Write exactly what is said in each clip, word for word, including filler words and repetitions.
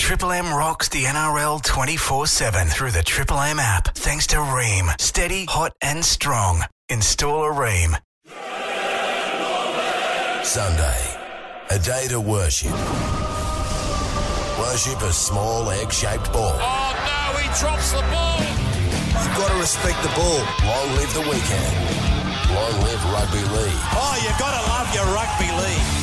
Triple M rocks the N R L twenty-four seven through the Triple M app. Thanks to Ream. Steady, hot and strong. Install a Ream. Sunday, a day to worship. Worship a small egg-shaped ball. Oh no, he drops the ball. You've got to respect the ball. Long live the weekend. Long live rugby league. Oh, you've got to love your rugby league.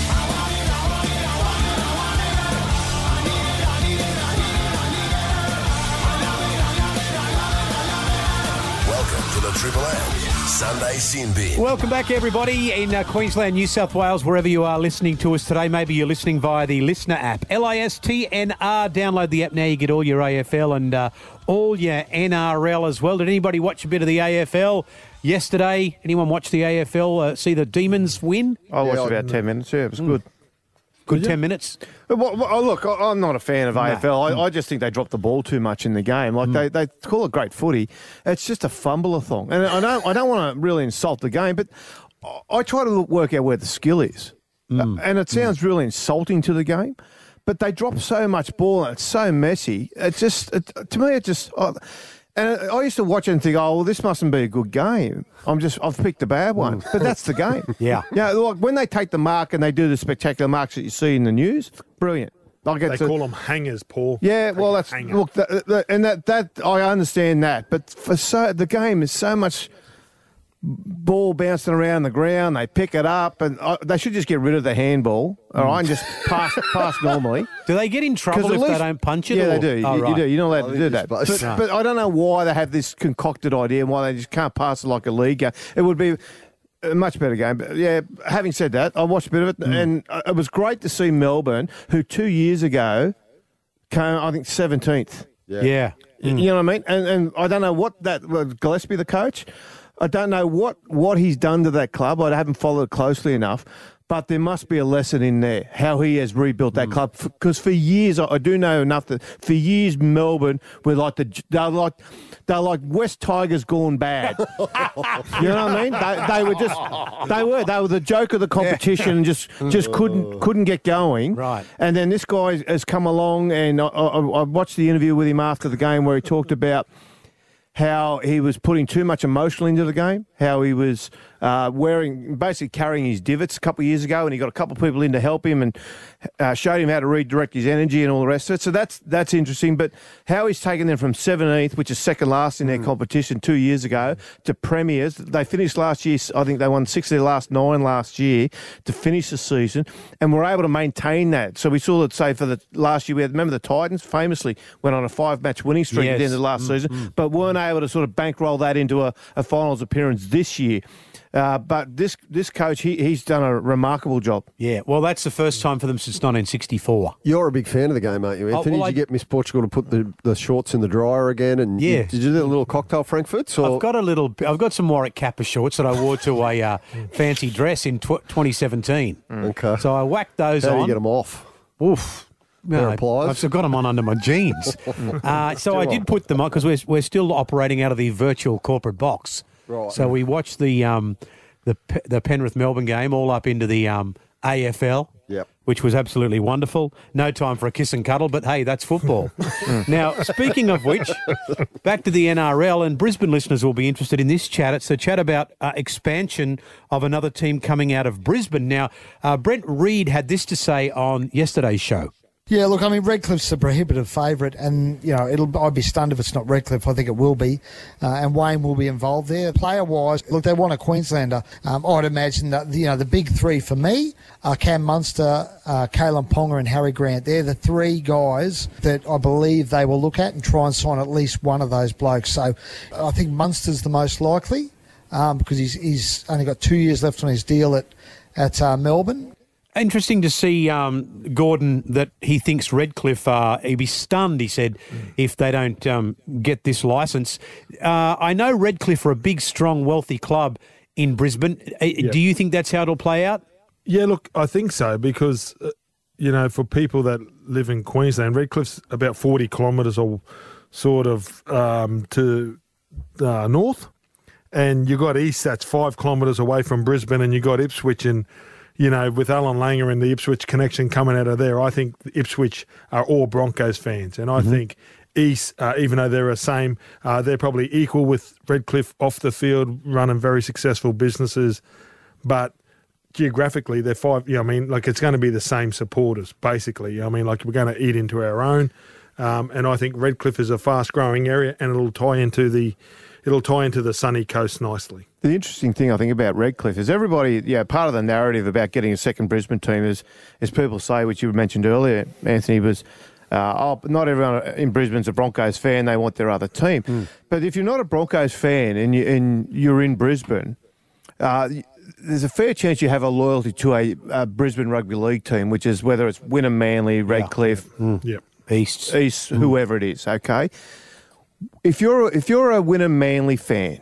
Welcome to the Triple M Sunday Sin Bin. Welcome back, everybody, in uh, Queensland, New South Wales, wherever you are listening to us today. Maybe you're listening via the Listener app. L I S T N R. Download the app now. You get all your A F L and uh, all your N R L as well. Did anybody watch a bit of the A F L yesterday? Anyone watch the A F L? Uh, see the Demons win? I watched yeah, about ten minutes. Yeah, it was mm. good. Good ten minutes. Well, well, look, I'm not a fan of no. A F L. I, I just think they drop the ball too much in the game. Like mm. they, they call it great footy. It's just a fumbleathon. And I don't I don't want to really insult the game, but I try to work out where the skill is. Mm. And it sounds mm. really insulting to the game. But they drop so much ball and it's so messy. It just it, to me it just. I, And I used to watch it and think, oh, well, this mustn't be a good game. I'm just, I've picked a bad one. But that's the game. yeah. Yeah. Like when they take the mark and they do the spectacular marks that you see in the news, brilliant. Like they call a, them hangers, Paul. Yeah. Take well, that's look, the, the, and that that I understand that, but for so the game is so much ball bouncing around the ground. They pick it up, and uh, they should just get rid of the handball. All right, and just pass pass normally. Do they get in trouble if least, they don't punch it? Yeah, or? they do. Oh, you, right. you do. You're not allowed I to do that. But, no. but I don't know why they have this concocted idea and why they just can't pass it like a league game. It would be a much better game. But yeah, having said that, I watched a bit of it, mm. and it was great to see Melbourne, who two years ago came, I think, seventeenth. Yeah. yeah. Mm. You know what I mean? And and I don't know what that well, Gillespie, the coach. I don't know what, what he's done to that club. I haven't followed it closely enough, but there must be a lesson in there, how he has rebuilt that mm. club. Because for years, I, I do know enough that for years Melbourne were like the they're like they're like West Tigers gone bad. You know what I mean? They, they were just they were they were the joke of the competition, and just just couldn't couldn't get going. Right. And then this guy has come along, and I, I, I watched the interview with him after the game where he talked about how he was putting too much emotion into the game, how he was uh, wearing, basically carrying his divots a couple of years ago, and he got a couple of people in to help him and uh, showed him how to redirect his energy and all the rest of it. So that's that's interesting. But how he's taken them from seventeenth, which is second last in their mm. competition two years ago, to premiers. They finished last year, I think they won six of their last nine last year to finish the season, and were able to maintain that. So we saw that, say, for the last year, we had, remember the Titans famously went on a five-match winning streak yes. at the end of the last mm. season, mm. but weren't able to sort of bankroll that into a, a finals appearance this year. Uh, but this this coach, he he's done a remarkable job. Yeah, well, that's the first time for them since nineteen sixty-four. You're a big fan of the game, aren't you, Anthony? Oh, well, did you I... get Miss Portugal to put the, the shorts in the dryer again? And yeah. You, did you do a little cocktail Frankfurts? Or? I've got a little. I've got some Warwick Kappa shorts that I wore to a uh, fancy dress in tw- twenty seventeen. Mm. Okay. So I whacked those How on. do you get them off? Oof. No, I've got them on under my jeans. uh, so I did put them on because we're we're still operating out of the virtual corporate box. Right. So we watched the um the the Penrith Melbourne game all up into the um A F L. Yep. Which was absolutely wonderful. No time for a kiss and cuddle, but hey, that's football. Now, speaking of which, back to the N R L, and Brisbane listeners will be interested in this chat. It's a chat about uh, expansion of another team coming out of Brisbane. Now, uh, Brent Reid had this to say on yesterday's show. Yeah, look, I mean, Redcliffe's a prohibitive favourite, and, you know, it'll. I'd be stunned if it's not Redcliffe. I think it will be, uh, and Wayne will be involved there. Player-wise, look, they want a Queenslander. Um, I'd imagine that, you know, the big three for me are Cam Munster, uh, Kalen Ponga and Harry Grant. They're the three guys that I believe they will look at and try and sign at least one of those blokes. So I think Munster's the most likely um, because he's, he's only got two years left on his deal at, at uh, Melbourne. Interesting to see, um, Gordon, that he thinks Redcliffe, uh, he'd be stunned, he said, mm. if they don't um, get this licence. Uh, I know Redcliffe are a big, strong, wealthy club in Brisbane. Yeah. Do you think that's how it'll play out? Yeah, look, I think so because, uh, you know, for people that live in Queensland, Redcliffe's about forty kilometres or sort of um, to uh, north, and you got east that's five kilometres away from Brisbane, and you got Ipswich and you know, with Alan Langer and the Ipswich connection coming out of there, I think Ipswich are all Broncos fans. And I mm-hmm. think East, uh, even though they're the same, uh, they're probably equal with Redcliffe off the field, running very successful businesses. But geographically, they're five, you know, I mean, like it's going to be the same supporters, basically. I mean, like we're going to eat into our own. Um, and I think Redcliffe is a fast-growing area, and it'll tie into the it'll tie into the sunny coast nicely. The interesting thing I think about Redcliffe is everybody, yeah, part of the narrative about getting a second Brisbane team is, as people say, which you mentioned earlier, Anthony, was, uh, oh, not everyone in Brisbane's a Broncos fan, they want their other team. Mm. But if you're not a Broncos fan and, you, and you're in Brisbane, uh, there's a fair chance you have a loyalty to a, a Brisbane Rugby League team, which is whether it's Wynnum Manly, Redcliffe, yeah. Mm. Yep. East, East, mm. whoever it is. Okay, if you're if you're a Wynnum Manly fan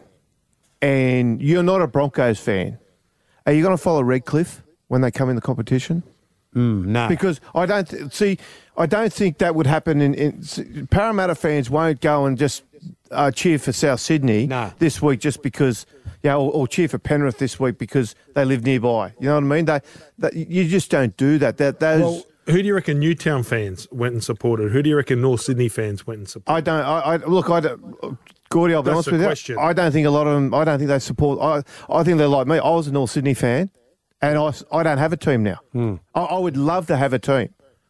and you're not a Broncos fan, are you going to follow Redcliffe when they come in the competition? Mm, no, because I don't th- see. I don't think that would happen. In, in Parramatta fans won't go and just uh, cheer for South Sydney no. this week just because. Yeah, or, or cheer for Penrith this week because they live nearby. You know what I mean? They, they you just don't do that. That those. Well, who do you reckon Newtown fans went and supported? Who do you reckon North Sydney fans went and supported? I don't. I, I look. I don't, Gordy, I'll be That's honest with question. you. I don't think a lot of them. I don't think they support. I. I think they're like me. I was a North Sydney fan, and I. I don't have a team now. Hmm. I, I would love to have a team.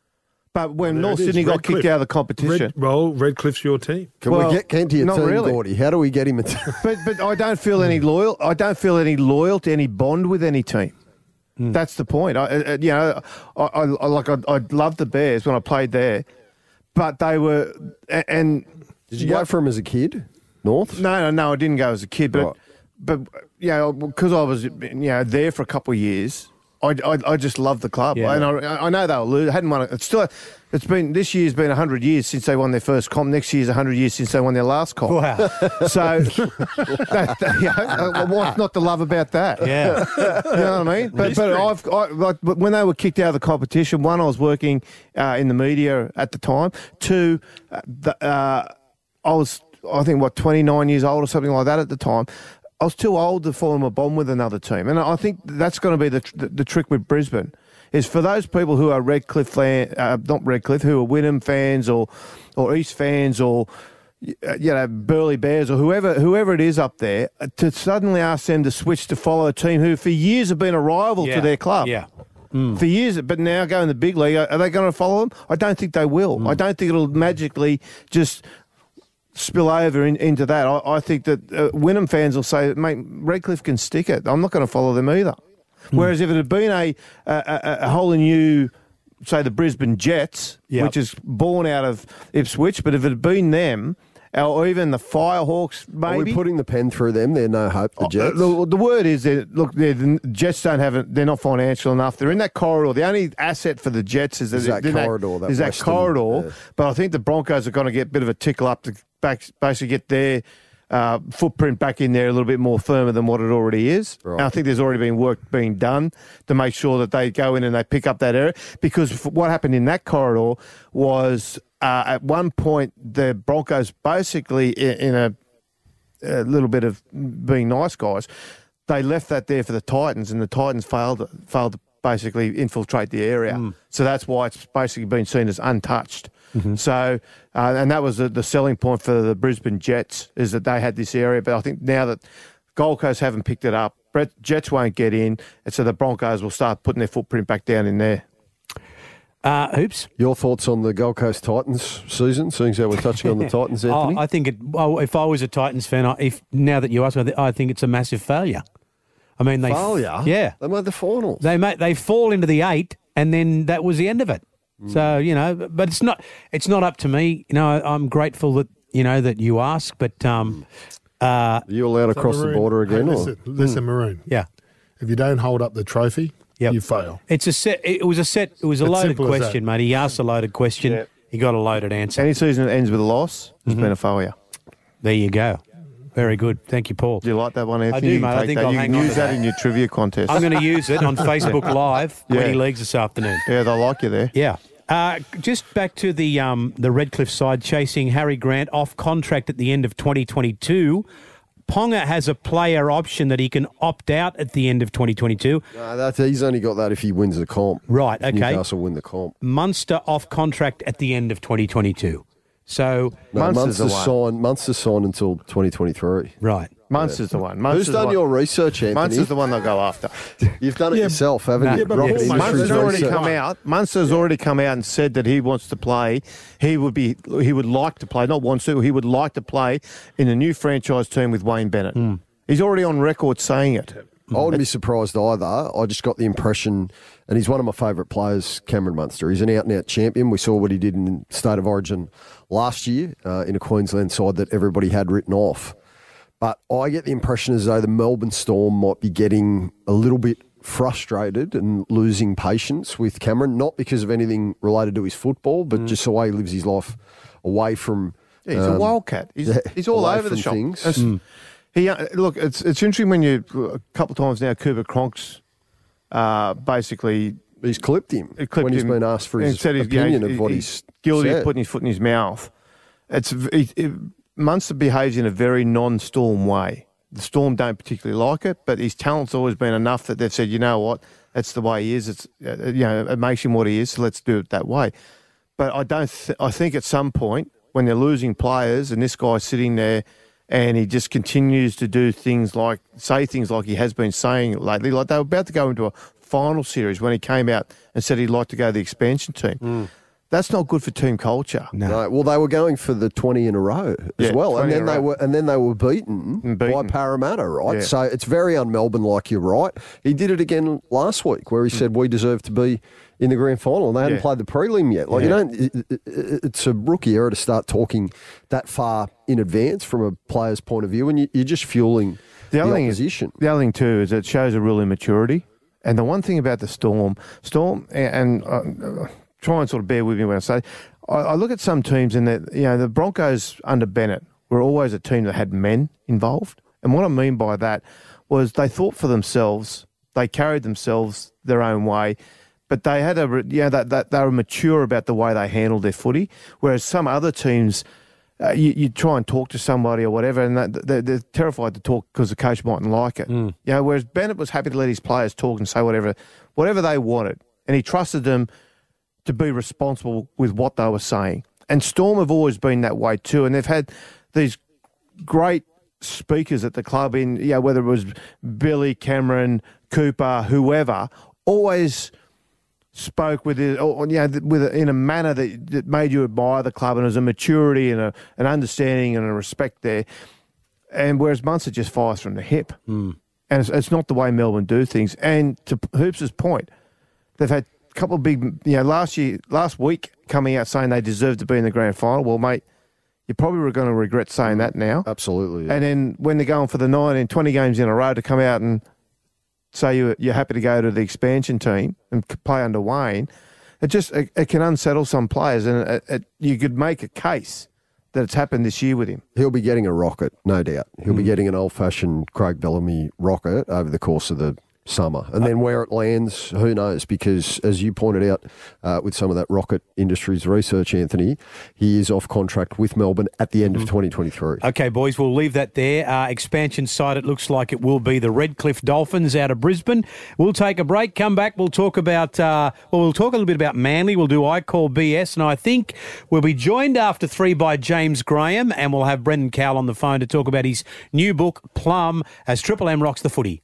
But when There North it is, Sydney got Redcliffe. kicked out of the competition, Red, well, Redcliffe's your team. Can Well, we get Kent to your not team, really. Gordy? How do we get him a team? but but I don't feel any loyal. I don't feel any loyal to any bond with any team. Hmm. That's the point. I, I you know, I, I I- like I, I loved the Bears when I played there, but they were a- and Did you go for him as a kid? North? no no no I didn't go as a kid, but Right. but you know because I was you know there for a couple of years. I, I, I just love the club, Yeah. and I, I know they'll lose. Hadn't won it. It's still. It's been this year's been a hundred years since they won their first comp. Next year's a hundred years since they won their last comp. Wow. So, that, that, you know, uh, what's not to love about that? Yeah. You know what I mean? But but I've I, like but when they were kicked out of the competition, one, I was working uh, in the media at the time. Two, uh, the, uh, I was I think what twenty-nine years old or something like that at the time. I was too old to form a bond with another team, and I think that's going to be the the, the trick with Brisbane. Is for those people who are Redcliffe fan, uh, not Redcliffe, who are Wynnum fans or or East fans or you know Burleigh Bears or whoever whoever it is up there, to suddenly ask them to switch to follow a team who for years have been a rival Yeah. to their club. Yeah. For years, but now go in the big league, are they going to follow them? I don't think they will. I don't think it'll magically just spill over in, into that. I, I think that uh, Wynnum fans will say, mate, Redcliffe can stick it. I'm not going to follow them either. Whereas if it had been a, a, a, a wholly new, say, the Brisbane Jets, Yep. which is born out of Ipswich, but if it had been them, or even the Firehawks, maybe. Are we putting the pen through them? They're no hope, the Jets. Uh, the, the word is that look, they're- the Jets don't have it. They're not financial enough. They're in that corridor. The only asset for the Jets is, Is that they're- corridor, that is that western, corridor. yeah. But I think the Broncos are going to get a bit of a tickle up to back, basically get their uh, footprint back in there a little bit more firmer than what it already is. Right. And I think there's already been work being done to make sure that they go in and they pick up that area, because f- what happened in that corridor was uh, at one point the Broncos basically in, in a a little bit of being nice guys, they left that there for the Titans, and the Titans failed failed to basically infiltrate the area. Mm. So that's why it's basically been seen as untouched. Mm-hmm. So, uh, and that was the, the selling point for the Brisbane Jets, is that they had this area. But I think now that Gold Coast haven't picked it up, Brett, Jets won't get in, and so the Broncos will start putting their footprint back down in there. Uh, Hoops? Your thoughts on the Gold Coast Titans season, seeing as how we're touching on the Titans, Anthony? Oh, I think it. Well, if I was a Titans fan, I, if now that you ask me, I thi- I think it's a massive failure. I mean, they Failure? Yeah, They made the finals. they make they fall into the eight, and then that was the end of it. Mm. So you know, but it's not it's not up to me. You know, I'm grateful that you know that you ask, but um, uh, Are you allowed to So, cross the Maroon, border again? Hey, or? listen, listen Maroon. yeah, If you don't hold up the trophy, Yep. you fail. it's a set. It was a set. It was a It's loaded simple as question, that. mate. He asked a loaded question. Yeah. He got a loaded answer. Any season that ends with a loss has Mm-hmm. been a failure. There you go. Very good. Thank you, Paul. Do you like that one, Anthony? do, You can mate. I take think that. I'll You hang can on use to that that. in your trivia contest. I'm going to use it on Facebook Live when Yeah. he leagues this afternoon. Yeah, they like you there. Yeah. Uh, just back to the um, the Redcliffe side, chasing Harry Grant off contract at the end of twenty twenty-two. Ponga has a player option that he can opt out at the end of twenty twenty-two. No, that's, he's only got that if he wins the comp. Right, okay. Newcastle win the comp. Munster off contract at the end of twenty twenty-two. So no, Munster's Munster's the one. signed. Munster's signed until twenty twenty-three. right. Munster's the one. Munster's Who's done the your one. research, Anthony? Munster's the one they'll go after. You've done it Yeah, yourself, haven't no. you? Yeah, but Rocket Paul Industries Munster's already research. come out. Munster's already come out and said that he wants to play. He would be. He would like to play. Not wants to. He would like to play in a new franchise team with Wayne Bennett. Mm. He's already on record saying it. I wouldn't be surprised either. I just got the impression, and he's one of my favourite players, Cameron Munster. He's an out-and-out champion. We saw what he did in State of Origin last year uh, in a Queensland side that everybody had written off. But I get the impression as though the Melbourne Storm might be getting a little bit frustrated and losing patience with Cameron, not because of anything related to his football, but mm. just the way he lives his life away from... Yeah, he's um, a wildcat. He's, yeah, he's all away over the from shop. things. Mm. He uh, look, it's it's interesting when you a couple of times now Cooper Cronk's uh, basically He's clipped him It clipped when he's him been asked for his and said he's, opinion you know, of what he's he's guilty said. of putting his foot in his mouth. It's it, it, Munster behaves in a very non-Storm way. The Storm don't particularly like it, but his talent's always been enough that they've said, you know what, that's the way he is. It's uh, you know it makes him what he is, so let's do it that way. But I don't. Th- I think at some point when they're losing players and this guy's sitting there and he just continues to do things like say things like he has been saying lately, like they were about to go into a final series when he came out and said he'd like to go to the expansion team. Mm. That's not good for team culture. No. no. Well, they were going for the twenty in a row as yeah, well, and then they row. were and then they were beaten, beaten. by Parramatta, right? Yeah. So it's very un-Melbourne, like you're right. He did it again last week, where he mm. said we deserve to be in the grand final, and they hadn't yeah. played the prelim yet. Like yeah. you don't, it, it, it's a rookie error to start talking that far in advance from a player's point of view, and you, you're just fueling the, the other opposition. Thing is, the other thing too is it shows a real immaturity. And the one thing about the Storm, Storm, and, and uh, try and sort of bear with me when I say, I, I look at some teams and that you know the Broncos under Bennett were always a team that had men involved. And what I mean by that was they thought for themselves, they carried themselves their own way, but they had a you know that, that they were mature about the way they handled their footy. Whereas some other teams, uh, you, you try and talk to somebody or whatever, and that, they're, they're terrified to talk because the coach mightn't like it. Mm. You know, whereas Bennett was happy to let his players talk and say whatever, whatever they wanted, and he trusted them to be responsible with what they were saying. And Storm have always been that way too, and they've had these great speakers at the club in, you know, whether it was Billy, Cameron, Cooper, whoever, always spoke with it, or, you know, with it in a manner that, that made you admire the club, and there's a maturity and a, an understanding and a respect there. And whereas Munster just fires from the hip, mm. and it's, it's not the way Melbourne do things. And to Hoops' point, they've had a couple of big, you know, last year, last week coming out saying they deserve to be in the grand final. Well, mate, you're probably going to regret saying that now. Absolutely. Yeah. And then when they're going for the nine and twenty games in a row to come out and say you're, you're happy to go to the expansion team and play under Wayne, it just it, it can unsettle some players, and it, it, you could make a case that it's happened this year with him. He'll be getting a rocket, no doubt. He'll Mm. be getting an old-fashioned Craig Bellamy rocket over the course of the summer. And then where it lands, who knows? Because as you pointed out uh, with some of that Rocket Industries research, Anthony, he is off contract with Melbourne at the end mm. of twenty twenty-three. Okay, boys, we'll leave that there. Uh, expansion side, it looks like it will be the Redcliffe Dolphins out of Brisbane. We'll take a break, come back, we'll talk about, uh, well, we'll talk a little bit about Manly. We'll do I Call B S, and I think we'll be joined after three by James Graham, and we'll have Brendan Cowell on the phone to talk about his new book, Plum, as Triple M rocks the footy.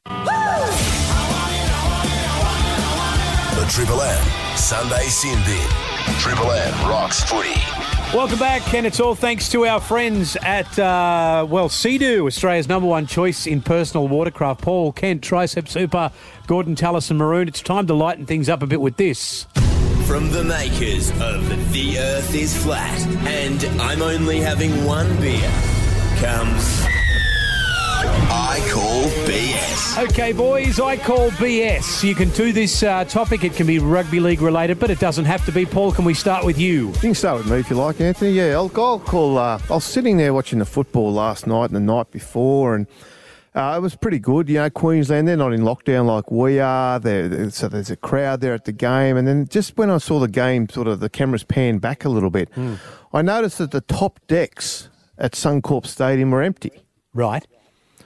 The Triple M Sunday Sin Bin. Triple M rocks footy. Welcome back, and it's all thanks to our friends at, uh, well, Sea-Doo, Australia's number one choice in personal watercraft. Paul Kent, Tricep Super, Gordon Tallis and Maroon. It's time to lighten things up a bit with this. From the makers of The Earth is Flat and I'm only having one beer comes I Call B S. Okay, boys, I Call B S. You can do this uh, topic. It can be rugby league related, but it doesn't have to be. Paul, can we start with you? You can start with me if you like, Anthony. Yeah, I'll, I'll call. Uh, I was sitting there watching the football last night and the night before, and uh, it was pretty good. You know, Queensland, they're not in lockdown like we are. They're, so there's a crowd there at the game. And then just when I saw the game, sort of the cameras panned back a little bit, mm. I noticed that the top decks at Suncorp Stadium were empty. Right.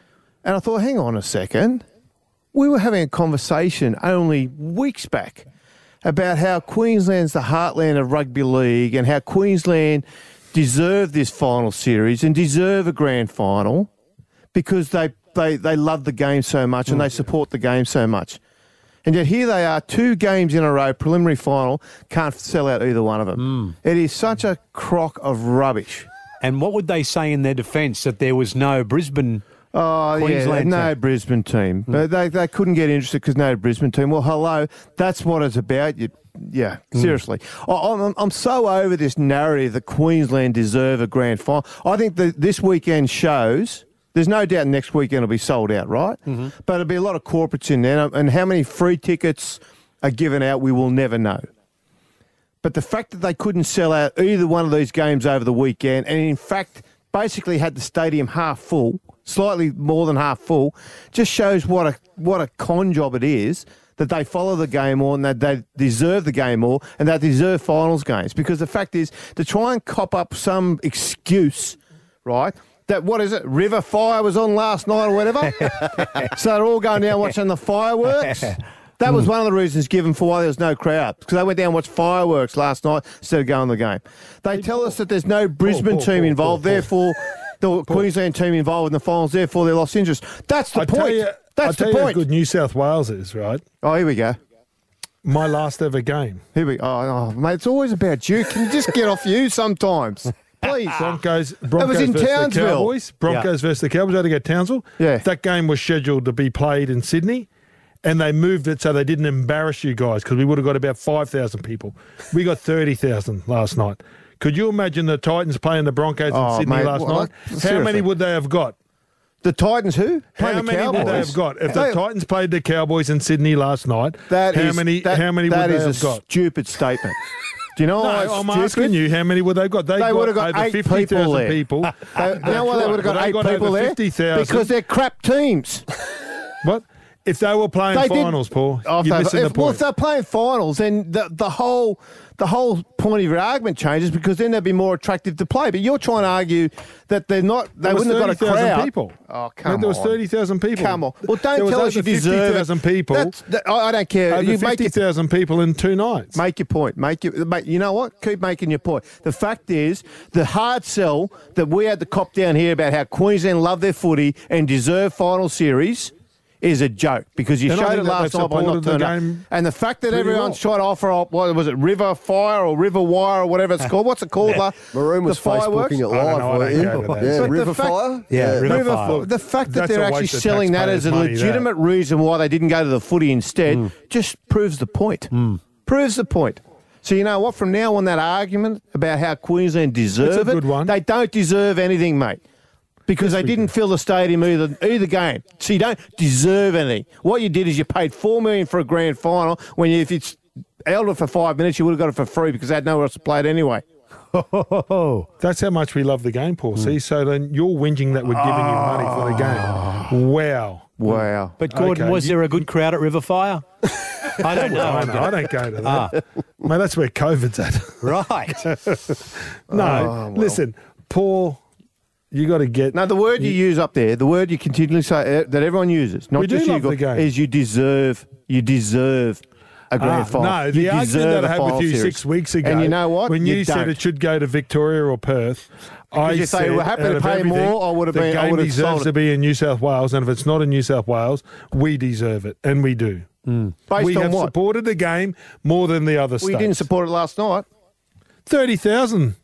And I thought, hang on a second. We were having a conversation only weeks back about how Queensland's the heartland of rugby league and how Queensland deserve this final series and deserve a grand final because they, they, they love the game so much and they support the game so much. And yet here they are, two games in a row, preliminary final, can't sell out either one of them. Mm. It is such a crock of rubbish. And what would they say in their defence, that there was no Brisbane Oh, Queensland yeah, no team? Brisbane team. Mm. But they, they couldn't get interested because no Brisbane team. Well, hello, that's what it's about. You, yeah, mm. seriously. I, I'm, I'm so over this narrative that Queensland deserve a grand final. I think that this weekend shows... There's no doubt next weekend will be sold out, right? Mm-hmm. But there'll be a lot of corporates in there. And how many free tickets are given out, we will never know. But the fact that they couldn't sell out either one of these games over the weekend, and in fact basically had the stadium half full, slightly more than half full, just shows what a what a con job it is that they follow the game more and that they deserve the game more and they deserve finals games. Because the fact is, to try and cop up some excuse, right, that, what is it, River Fire was on last night or whatever. So they're all going down watching the fireworks. That was one of the reasons given for why there was no crowd, because they went down and watched fireworks last night instead of going to the game. They tell us that there's no Brisbane Paul, team Paul, involved, Paul, therefore the Queensland team involved in the finals, therefore they lost interest. That's the I point. Tell you, That's I tell the you point. how good New South Wales is, right? Oh, here we go. My last ever game. Here we go. Oh, oh, mate, it's always about you. Can you just get off you sometimes? Please. Broncos, That Broncos was in versus the Townsville. Cowboys. Broncos Yeah. versus the Cowboys. I had to go to Townsville. Yeah. That game was scheduled to be played in Sydney, and they moved it so they didn't embarrass you guys, because we would have got about five thousand people. We got thirty thousand last night. Could you imagine the Titans playing the Broncos in Oh, Sydney mate, last what- night? like, How seriously. many would they have got? The Titans who? How Playing the many would they Cowboys? have got? If the They- Titans played the Cowboys in Sydney last night, That how is- many that- how many that would they is have a got? stupid statement. Do you know No, why I'm it's asking stupid? you, how many would they have got? They, They got would have got over eight fifty people thousand there. people. They, you know why they would have got They eight got people over there? fifty thousand. Because they're crap teams. What? If they were playing They did- finals, Paul, Oh, if you're they- missing if, the well, point. if they're playing finals, then the, the whole the whole point of your argument changes, because then they'd be more attractive to play. But you're trying to argue that they're not. They There was wouldn't have got a thirty thousand crowd. people. Oh, come There was on. thirty thousand people. Come on. Well, don't There was tell us you over deserve fifty it. thousand people. That's, that, I I don't care. Over You make fifty your, thousand people in two nights. make your point. Make your, make, you know what? Keep making your point. The fact is, the hard sell that we had to cop down here about how Queensland love their footy and deserve final series is a joke, because you And I showed think it that last they've night by not supported the turning up. game And the fact that pretty everyone's well. trying to offer up, what was it, River Fire or River Wire or whatever it's called? What's it called? uh, Maroon was the fireworks? Facebooking it I don't live, know, I weren't don't you? go to that. Yeah, But the River fact- Fire? Yeah, River River Fire. Fire. The fact that That's they're a actually waste of selling that as a taxpayers' money, that. legitimate reason why they didn't go to the footy instead just proves the point. Proves the point. So you know what? From now on, that argument about how Queensland deserve good it, one. they don't deserve anything, mate. Because they didn't fill the stadium either either game. So you don't deserve anything. What you did is you paid four million dollars for a grand final, when you, if it's held it for five minutes, you would have got it for free because they had nowhere else to play it anyway. That's how much we love the game, Paul. See, so then you're whinging that we're giving you money for the game. Wow. Wow. But Gordon, Okay, was you- there a good crowd at River Fire? I don't know. I, know, I don't go to that. Mate, that's where COVID's at. Right. No, listen, Paul, you got to get... No, the word you use up there, the word you continually say uh, that everyone uses, not We do just you, love the Gordon, game. is you deserve, you deserve a grand Ah, final. no, the you argument deserve that I a had with final you series. six weeks ago, And you know what? when you, said don't. it should go to Victoria or Perth, I you say, said, "We're happy out to of pay everything, more," I would have the been- I game would have deserves sold it. to be in New South Wales, and if it's not in New South Wales, we deserve it, and we do. Based we on have what? supported the game more than the other We states. didn't support it last night. thirty thousand.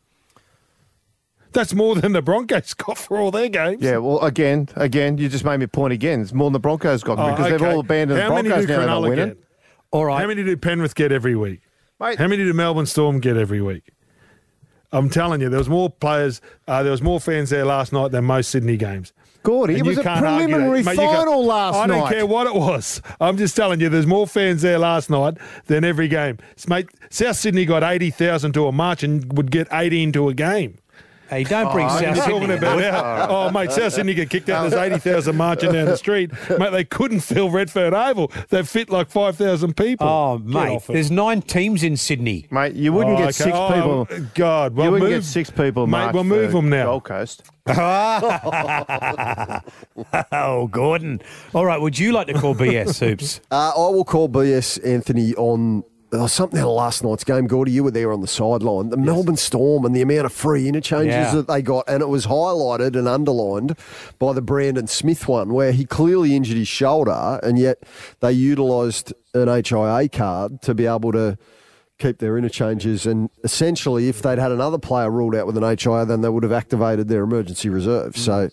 That's more than the Broncos got for all their games. Yeah, well, again, again, you just made me point again. It's more than the Broncos got Oh, because they've okay. all abandoned How the many Broncos do now. They're not Cronulla winning. get? All right. How many do Penrith get every week? Mate, How many do Melbourne Storm get every week? I'm telling you, there was more players, uh, there was more fans there last night than most Sydney games. Gordy, it And was you a can't argue that. preliminary Mate, you can't- final last I night. don't care what it was. I'm just telling you, there's more fans there last night than every game. Mate, South Sydney got eighty thousand to a march and would get eighteen to a game. Hey, don't bring Oh, South you're Sydney. talking about our, oh, mate, South Sydney get kicked out. There's eighty thousand marching down the street. Mate, they couldn't fill Redfern Oval. They fit like five thousand people. Oh, Get mate, off it. there's nine teams in Sydney. Mate, you wouldn't Oh, get okay. six Oh, people. God, well, you wouldn't move- get six people, mate, marked we'll move for them now. Gold Coast. Oh, Gordon. All right, would you like to call B S, Hoops? Uh, I will call B S, Anthony, on uh, something out of last night's game. Gordy, you were there on the sideline. The Melbourne Storm and the amount of free interchanges Yeah. that they got, and it was highlighted and underlined by the Brandon Smith one, where he clearly injured his shoulder, and yet they utilised an H I A card to be able to keep their interchanges. And essentially, if they'd had another player ruled out with an H I A, then they would have activated their emergency reserve. So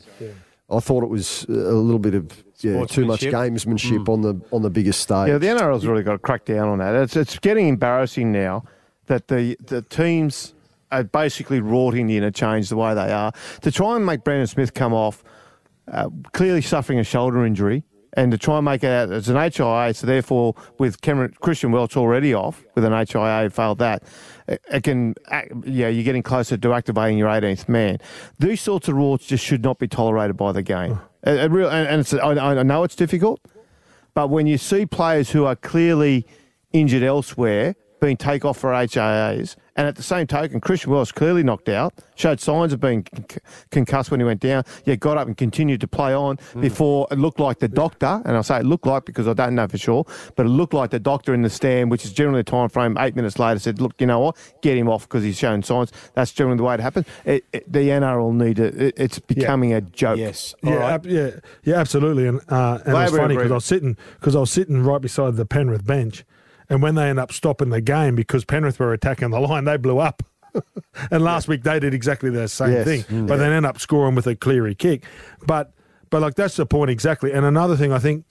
I thought it was a little bit of yeah, too much Sportsmanship. gamesmanship on the on the biggest stage. Yeah, the N R L's really got to crack down on that. It's it's getting embarrassing now that the the teams are basically rorting the interchange the way they are to try and make Brandon Smith come off, uh, clearly suffering a shoulder injury, and to try and make it out as an H I A. So therefore, with Cameron, Christian Welch already off with an H I A, failed that. It, it can, act- yeah, you're getting closer to activating your eighteenth man. These sorts of rorts just should not be tolerated by the game. It, it real, and and it's, I, I know it's difficult, but when you see players who are clearly injured elsewhere being taken off for H I As, and at the same token, Christian Welch clearly knocked out, showed signs of being con- concussed when he went down, yet got up and continued to play on before it looked like the doctor, and I say it looked like because I don't know for sure, but it looked like the doctor in the stand, which is generally a time frame, eight minutes later, said, look, you know what, get him off because he's shown signs. That's generally the way it happens. It, it, the N R L need it. it it's becoming a joke. Yes. Yeah, All right. ab- yeah, yeah, absolutely. And uh, and it's Labour funny because agreement. I was sitting because I was sitting right beside the Penrith bench, and when they end up stopping the game because Penrith were attacking the line, they blew up. And last week they did exactly the same Yes. thing, Mm. but they end up scoring with a Cleary kick. But but like that's the point exactly. And another thing, I think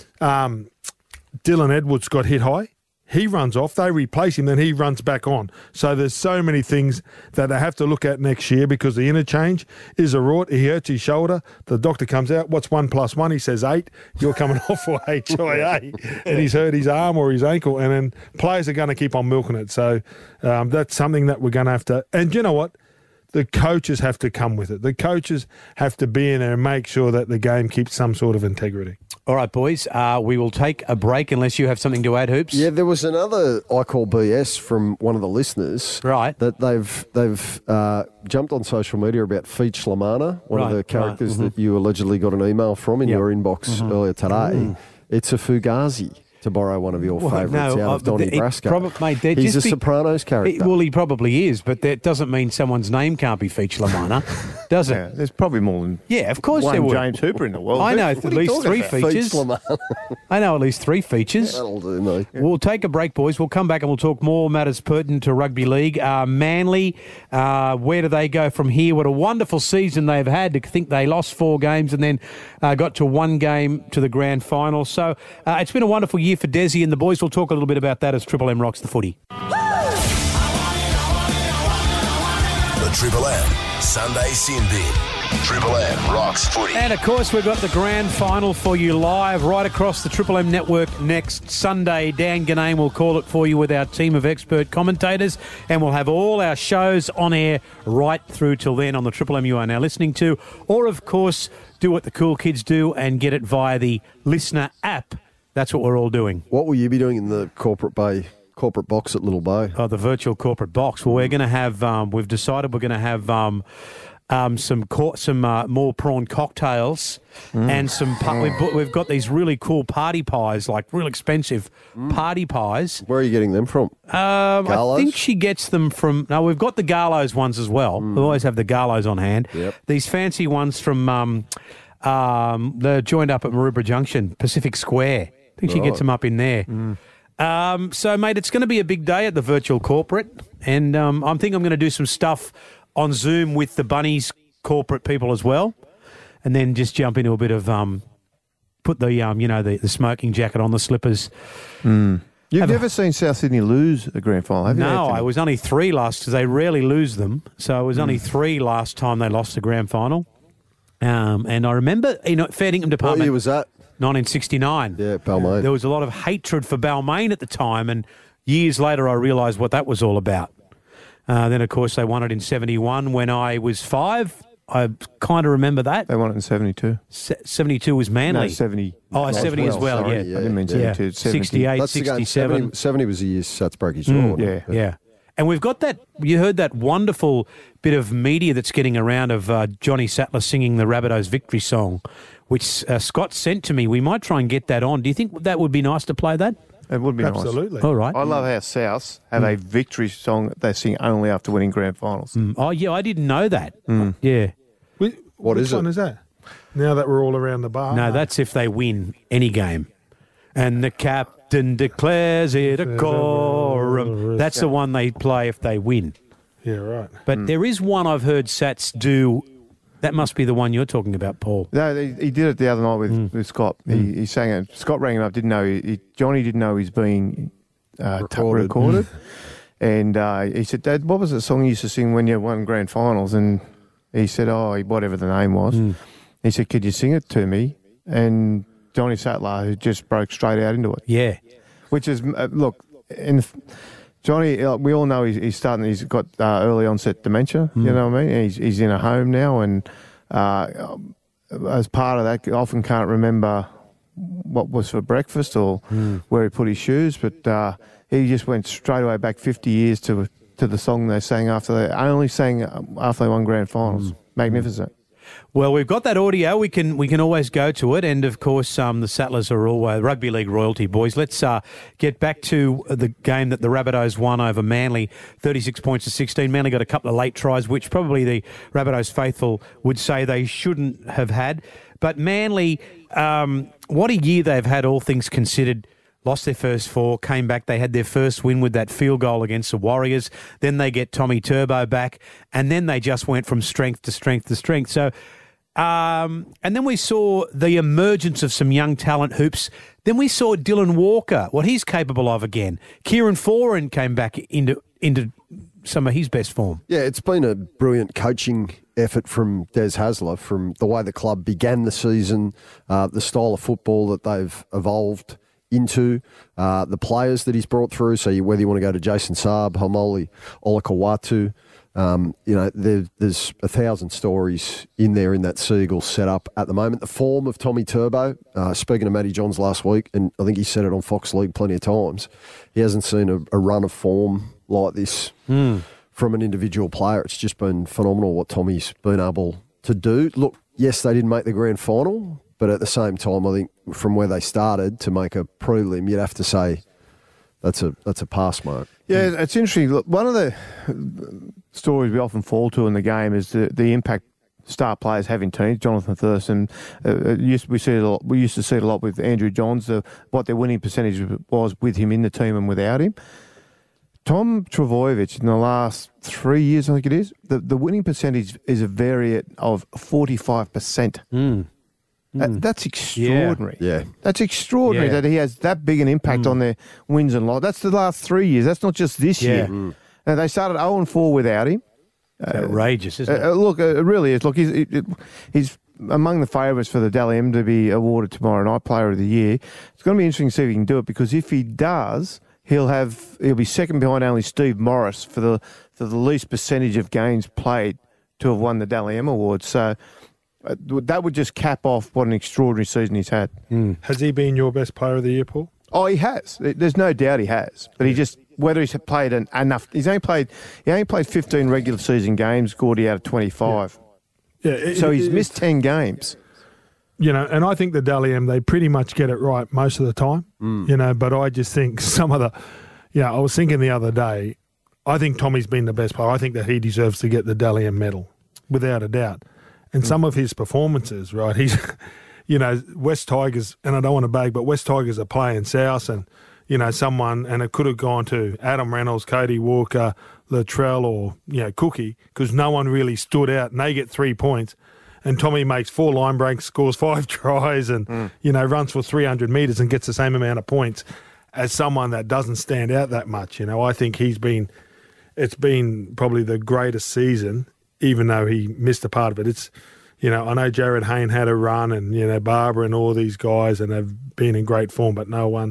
um, Dylan Edwards got hit high. He runs off, they replace him, then he runs back on. So there's so many things that they have to look at next year because the interchange is a rort. He hurts his shoulder. The doctor comes out, what's one plus one? He says eight. You're coming off for H I A. And he's hurt his arm or his ankle. And then players are going to keep on milking it. So um, that's something that we're going to have to. And you know what? The coaches have to come with it. The coaches have to be in there and make sure that the game keeps some sort of integrity. All right, boys, uh, we will take a break unless you have something to add, Hoops. Yeah, there was another I call B S from one of the listeners. Right. That they've they've uh, jumped on social media about Feech Lamana, one Right, of the right, characters mhm. that you allegedly got an email from in Yep. your inbox earlier today. It's a Fugazi, to borrow one of your Well, favourites, no, out uh, of Donnie it Brasco. prob- mate, they're He's just a be- Sopranos character. It- well, he probably is, but that doesn't mean someone's name can't be Feech Lamana, does it? Yeah, there's probably more than Yeah, of course one there would. James Hooper in the world. I know What at are you least talking three about? features. Feech Lamana. I know at least three features. That'll do, mate. We'll take a break, boys. We'll come back and we'll talk more matters pertinent to rugby league. Uh, Manly, uh, where do they go from here? What a wonderful season they've had. To think they lost four games and then uh, got to one game to the grand final. So uh, it's been a wonderful year for Desi and the boys. We'll talk a little bit about that as Triple M rocks the footy. The Triple M Sunday Sin Bin. Triple M rocks footy. And of course, we've got the grand final for you live right across the Triple M network next Sunday. Dan Ganane will call it for you with our team of expert commentators, and we'll have all our shows on air right through till then on the Triple M you are now listening to, or of course, do what the cool kids do and get it via the Listener app. That's what we're all doing. What will you be doing in the corporate bay, corporate box at Little Bay? Oh, the virtual corporate box. Well, we're going to have. Um, we've decided we're going to have um, um, some co- some uh, more prawn cocktails and some. Pa- we've, bu- we've got these really cool party pies, like real expensive party pies. Where are you getting them from? Um, I Garlows? think she gets them from. No, we've got the Garlows ones as well. We always have the Garlows on hand. Yep. These fancy ones from. Um, um, they're joined up at Maroubra Junction, Pacific Square. I think she gets Right. them up in there. Um, so, mate, it's going to be a big day at the virtual corporate, and um, I think I'm going to do some stuff on Zoom with the Bunnies corporate people as well, and then just jump into a bit of um, put the um, you know the, the smoking jacket on, the slippers. You've Have a- never seen South Sydney lose a grand final, have you? No, Anthony? I was only three last because they rarely lose them. So it was only three last time they lost the grand final. Um, and I remember, you know, Fair Dinkum What Department, year was that? nineteen sixty-nine. Yeah, Balmain. There was a lot of hatred for Balmain at the time, and years later I realised what that was all about. Uh, then, of course, they won it in seventy-one when I was five. I kind of remember that. They won it in seventy-two. Se- seventy-two was Manly. No, seventy. Oh, seventy as well, sorry. yeah. I didn't mean Yeah. seventy-two. seventy. sixty-eight, That's the game. sixty-seven. seventy, seventy was the year Sats broke his jaw. Mm, wasn't it? yeah. Yeah. And we've got that, you heard that wonderful bit of media that's getting around of uh, Johnny Sattler singing the Rabbitohs victory song, which uh, Scott sent to me. We might try and get that on. Do you think that would be nice to play that? It would be nice. Absolutely. All right. I love how Souths have a victory song that they sing only after winning grand finals. Mm. Oh, yeah, I didn't know that. Yeah. Wh- What which is it? one is that? Now that we're all around the bar. No, that's if they win any game. And the captain declares it a quorum. That's the one they play if they win. Yeah, right. But there is one I've heard Sats do. That must be the one you're talking about, Paul. No, he, he did it the other night with, with Scott. He, he sang it. Scott rang him up, didn't know. He, he, Johnny didn't know he's being uh, Recorded. recorded. recorded. and uh, he said, Dad, what was the song you used to sing when you won grand finals? And he said, oh, whatever the name was. Mm. He said, could you sing it to me? And Johnny Sattler, who just broke straight out into it. Yeah. Which is, uh, look, in Johnny, uh, we all know he's, he's starting, he's got uh, early onset dementia, Mm. you know what I mean? He's, he's in a home now, and uh, as part of that, often can't remember what was for breakfast or Mm. where he put his shoes, but uh, he just went straight away back fifty years to to the song they sang after they only sang after they won grand finals. Mm. Magnificent. Well, we've got that audio. We can we can always go to it, and of course, um, the Sattlers are always rugby league royalty, boys. Let's uh, get back to the game that the Rabbitohs won over Manly, thirty-six points to sixteen. Manly got a couple of late tries, which probably the Rabbitohs faithful would say they shouldn't have had. But Manly, um, what a year they've had, all things considered. Lost their first four, came back. They had their first win with that field goal against the Warriors. Then they get Tommy Turbo back, and then they just went from strength to strength to strength. So, um, and then we saw the emergence of some young talent hoops. Then we saw Dylan Walker, what he's capable of again. Kieran Foran came back into into some of his best form. Yeah, it's been a brilliant coaching effort from Des Hasler, from the way the club began the season, uh, the style of football that they've evolved into, uh, the players that he's brought through. So you, whether you want to go to Jason Saab, Haumole, Olakau'atu, um, you know, there, there's a thousand stories in there in that Seagulls setup at the moment. The form of Tommy Turbo, uh, speaking to Matty Johns last week, and I think he said it on Fox League plenty of times, he hasn't seen a, a run of form like this Mm. from an individual player. It's just been phenomenal what Tommy's been able to do. Look, yes, they didn't make the grand final, but at the same time, I think from where they started to make a prelim, you'd have to say that's a that's a pass mark. Yeah, it's interesting. Look, one of the stories we often fall to in the game is the, the impact star players have in teams. Jonathan Thurston, uh, used, we see it a lot, we used to see it a lot with Andrew Johns, the, what their winning percentage was with him in the team and without him. Tom Trbojevic, in the last three years, I think it is, the, the winning percentage is a variant of forty-five percent. Mm. That, that's extraordinary. Yeah. Yeah. That's extraordinary Yeah. that he has that big an impact Mm. on their wins and losses. That's the last three years. That's not just this Yeah. year. Mm. And they started oh and four without him. It's outrageous, isn't it? Uh, uh, look, uh, it really is. Look, he's, it, it- he's among the favourites for the Dally M to be awarded tomorrow night Player of the Year. It's going to be interesting to see if he can do it, because if he does, he'll have he'll be second behind only Steve Morris for the for the least percentage of games played to have won the Dally M award. So uh, that would just cap off what an extraordinary season he's had. Has he been your best player of the year, Paul? Oh, he has. There's no doubt he has. But he just, whether he's played an, enough, he's only played, he only played fifteen regular season games, Gordy, out of twenty-five. Yeah. it- So it- he's it- missed ten games. You know, and I think the Dally M, they pretty much get it right most of the time, you know, but I just think some of the, yeah, I was thinking the other day, I think Tommy's been the best player. I think that he deserves to get the Dally M medal, without a doubt. And some of his performances, right, he's, you know, West Tigers, and I don't want to bag, but West Tigers are playing South, and, you know, someone, and it could have gone to Adam Reynolds, Cody Walker, Latrell, or, you know, Cookie, because no one really stood out, and they get three points. And Tommy makes four line breaks, scores five tries, and, Mm. you know, runs for three hundred metres and gets the same amount of points as someone that doesn't stand out that much. You know, I think he's been, it's been probably the greatest season, even though he missed a part of it. It's, you know, I know Jared Hayne had a run, and, you know, Barber and all these guys, and they've been in great form, but no one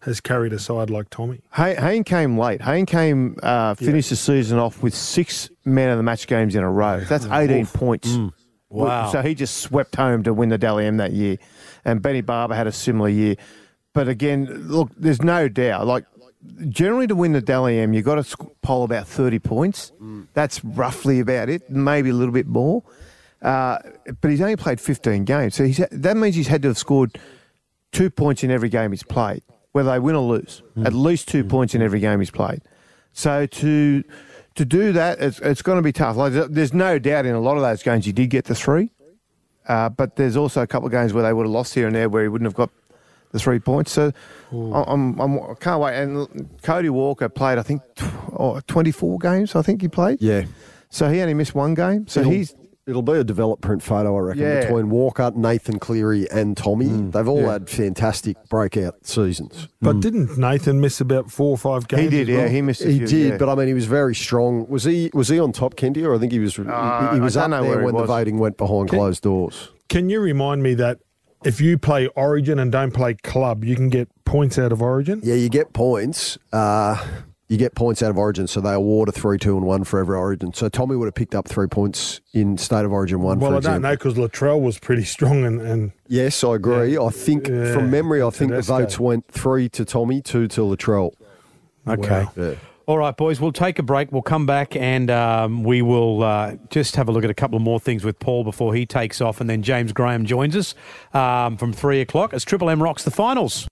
has carried a side like Tommy. Hay- Hayne came late. Hayne came, uh, finished the season off with six man of the match games in a row. That's eighteen Oof. points. Mm. Wow. So he just swept home to win the Dally M that year. And Benny Barber had a similar year. But again, look, there's no doubt. Like, generally to win the Dally M, you've got to sc- poll about thirty points. Mm. That's roughly about it, maybe a little bit more. Uh, but he's only played fifteen games. So he's ha- that means he's had to have scored two points in every game he's played, whether they win or lose. Mm. At least two mm. points in every game he's played. So to to do that, it's, it's going to be tough. Like, there's no doubt in a lot of those games he did get the three. Uh, but there's also a couple of games where they would have lost here and there where he wouldn't have got the three points. So I'm, I'm, I can't wait. And Cody Walker played, I think, tw- twenty-four games, I think he played. Yeah. So he only missed one game. So it'll, he's... It'll be a development photo, I reckon, yeah. between Walker, Nathan Cleary and Tommy. Mm. They've all yeah. had fantastic breakout seasons. But mm. didn't Nathan miss about four or five games? He did, as well? yeah. He missed a He few, did, yeah. but I mean, he was very strong. Was he Was he on top, Kendi, or I think he was Uh, he, he was I up don't know there where he when the was. voting went behind Can- closed doors? Can you remind me that if you play Origin and don't play club, you can get points out of Origin? Yeah, you get points. Uh, you get points out of Origin, so they award a three, two, and one for every Origin. So Tommy would have picked up three points in State of Origin one. Well, for I example. don't know because Latrell was pretty strong and. and Yes, I agree. Yeah. I think Yeah. from memory, I think Tedesco. the votes went three to Tommy, two to Latrell. Okay. Wow. Yeah. All right, boys, we'll take a break. We'll come back and um, we will uh, just have a look at a couple of more things with Paul before he takes off. And then James Graham joins us um, from three o'clock as Triple M rocks the finals.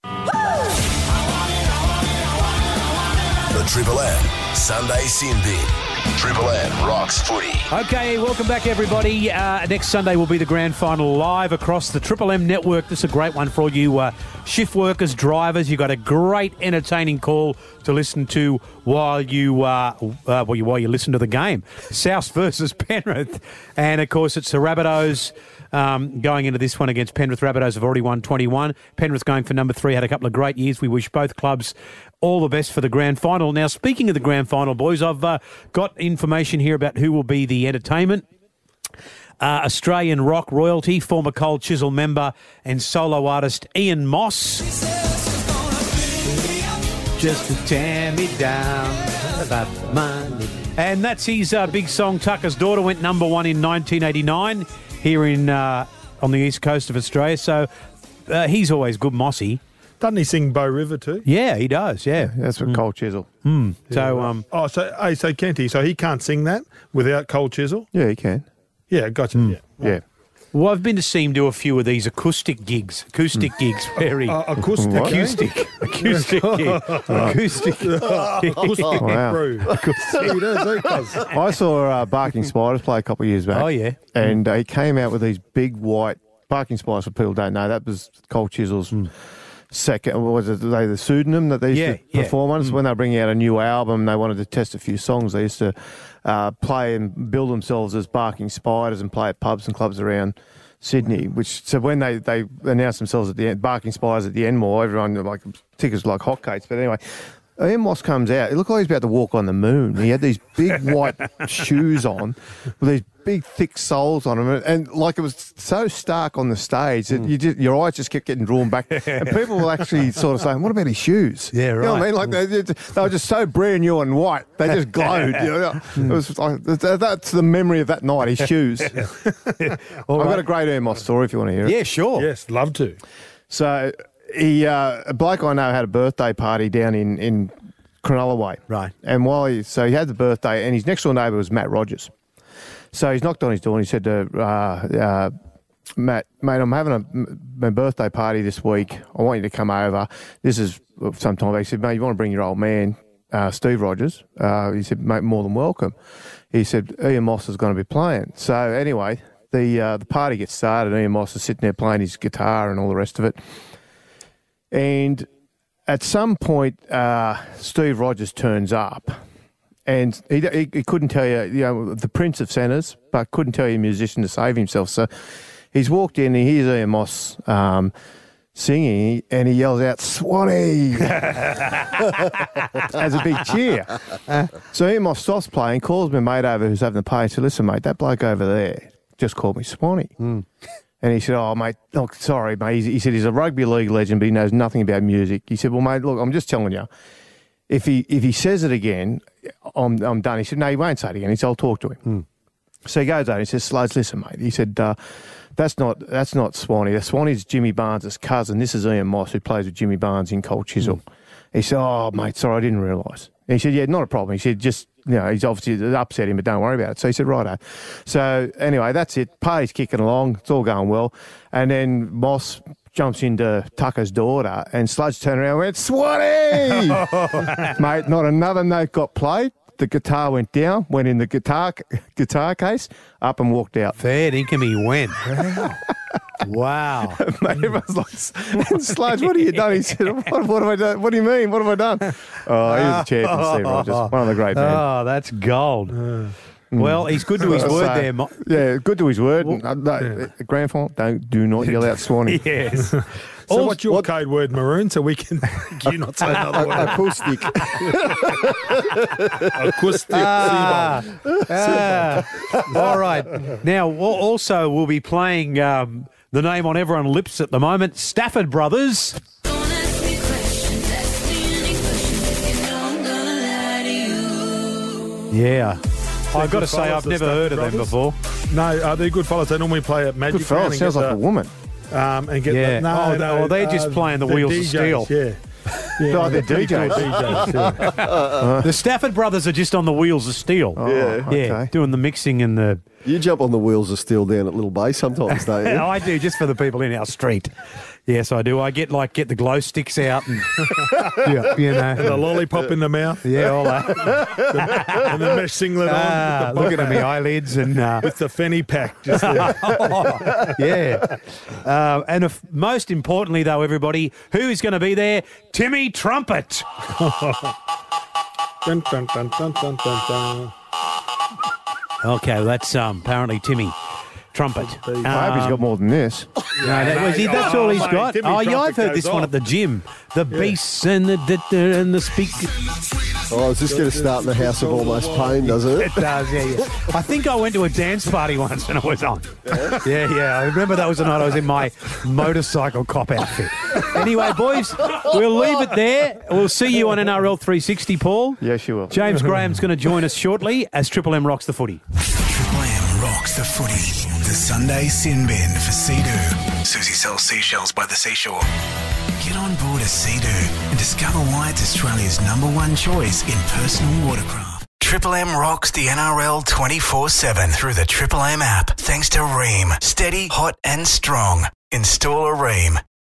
The Triple M Sunday Sin Bin. Triple M rocks footy. Okay, welcome back, everybody. Uh, next Sunday will be the grand final live across the Triple M network. This is a great one for all you uh, shift workers, drivers. You've got a great, entertaining call to listen to while you uh, uh, while you while you listen to the game. South versus Penrith, and of course it's the Rabbitohs. Um, going into this one against Penrith. Rabbitohs have already won twenty-one. Penrith going for number three, had a couple of great years. We wish both clubs all the best for the grand final. Now, speaking of the grand final, boys, I've uh, got information here about who will be the entertainment. Uh, Australian rock royalty, former Cold Chisel member and solo artist Ian Moss. Just to tear me down about money. And that's his uh, big song, Tucker's Daughter, went number one in nineteen eighty-nine. Here in uh, on the east coast of Australia. So uh, he's always good, Mossy. Doesn't he sing Bow River too? Yeah, he does, yeah. That's what Mm. Cold Chisel. Mm. Yeah, So, right. um, oh, so hey, so Kenty, so he can't sing that without Cold Chisel? Yeah, he can. Yeah, gotcha. Mm. Yeah. Yeah. well, I've been to see him do a few of these acoustic gigs. Acoustic gigs, very. Uh, acoustic. What? Acoustic. Acoustic gig. Acoustic. Acoustic Wow. brew. He does, he does. I saw uh, Barking Spiders play a couple of years back. Oh, yeah. And uh, he came out with these big white Barking Spiders, for people who don't know, that was Cold Chisel's second, what was it, they the pseudonym that they used Yeah, to yeah. perform on. So when they were bringing out a new album, they wanted to test a few songs. They used to uh, play and build themselves as Barking Spiders and play at pubs and clubs around Sydney. Which so when they, they announced themselves at the end, Barking Spiders at the Enmore, everyone like tickets were like hotcakes. But anyway, Ian Moss comes out. It looked like he was about to walk on the moon. He had these big white shoes on with these big thick soles on them, and, and like it was so stark on the stage that you just, your eyes just kept getting drawn back, and people were actually sort of saying, "What about his shoes?" Yeah, You know what I right. mean? Like they, they were just so brand new and white, they just glowed. You know? It was like, that's the memory of that night. His shoes. I've got a great Ian Moss story if you want to hear it. Yeah, sure. Yes, love to. So he, uh, a bloke I know had a birthday party down in, in Cronulla Way. Right. And while he, so he had the birthday, and his next door neighbour was Matt Rogers. So he's knocked on his door and he said to uh, uh, Matt, mate, I'm having a, my birthday party this week. I want you to come over. This is some time back. He said, mate, you want to bring your old man, uh, Steve Rogers? Uh, he said, mate, more than welcome. He said, Ian Moss is going to be playing. So anyway, the uh, the party gets started. Ian Moss is sitting there playing his guitar and all the rest of it. And at some point, uh, Steve Rogers turns up. And he, he he couldn't tell you, you know, the Prince of Centres, but couldn't tell you a musician to save himself. So he's walked in and he hears Ian Moss um, singing, and he yells out, "Swanee!" as a big cheer. So Ian Moss stops playing, calls my mate over who's having the party, and said, "Listen, mate, that bloke over there just called me Swanee." Mm. And he said, oh, mate, look, sorry, mate. He, he said he's a rugby league legend, but he knows nothing about music. He said, well, mate, look, I'm just telling you, if he if he says it again, I'm I'm done. He said, no, he won't say it again. He said, I'll talk to him. Mm. So he goes over and he says, Sluds, listen, mate. He said, uh, that's not that's not Swanee. Swanee's Jimmy Barnes' cousin. This is Ian Moss, who plays with Jimmy Barnes in Cold Chisel. Mm. He said, oh, mate, sorry, I didn't realise. He said, yeah, not a problem. He said, just, you know, he's obviously upset him, but don't worry about it. So he said, righto. So anyway, that's it. Party's kicking along. It's all going well. And then Moss jumps into Tucker's daughter and Sludge turned around and went, Swanee! Mate, not another note got played. The guitar went down, went in the guitar guitar case, up and walked out. Fair dinkum he went. Wow. Mate, everyone's like, Sludge, what have you done? He said, what, what have I done? What do you mean? What have I done? Oh, he was a champion, Steve Rogers. One of the great men. Oh, that's gold. Uh, well, he's good to his word so, there. Mo- yeah, good to his word. Well, uh, no, yeah. Grand final, don't, do not yell out Swanee. Yes. So All, what's your what? code word, Maroon, so we can you not say another word? Acoustic. Acoustic. Ah, ah. All right. Now, also we'll be playing um, the name on everyone's lips at the moment, Stafford Brothers. Yeah. I've got to say, I've never heard of them before. No, uh, they're good fellas. They normally play at Magic. Good fellas. Sounds like the, a woman. Um, and get yeah. the, no, oh, no, well, they're just uh, playing the wheels D Js, of steel. Yeah. Yeah, oh, they're D Js. D Js yeah. uh, the Stafford Brothers are just on the wheels of steel. Oh, yeah. Okay. Yeah, doing the mixing and the... You jump on the wheels of steel down at Little Bay sometimes, don't you? I do, just for the people in our street. Yes, I do. I get like get the glow sticks out and yeah, you know, and the lollipop in the mouth. Yeah, all that. And the mesh singlet ah, on. Looking at my eyelids and uh, with the fanny pack. Just there. Oh, yeah. Uh, and if, most importantly, though, everybody, who is going to be there? Timmy Trumpet. dun, dun, dun, dun, dun, dun, dun. Okay, well, that's um, apparently Timmy Trumpet. Um, I hope he's got more than this. No, that was he, that's all he's mate, got. Timmy Oh, yeah, Trumpet I've heard this goes one off. at the gym. The Yeah. bass and the da, da, and the speak. Oh, is this going to start in the House of Almost Pain, does it? It does, yeah, yeah. I think I went to a dance party once and it was on. Yeah, yeah. yeah. I remember that was the night I was in my motorcycle cop outfit. Anyway, boys, we'll leave it there. We'll see you on N R L three sixty, Paul. Yes, you will. James Graham's going to join us shortly as Triple M rocks the footy. Triple M rocks the footy. The Sunday sin bin for Sea-Doo. Susie sells seashells by the seashore. Get on board a Sea-Doo and discover why it's Australia's number one choice in personal watercraft. Triple M rocks the N R L twenty-four seven through the Triple M app. Thanks to Ream. Steady, hot and strong. Install a Ream.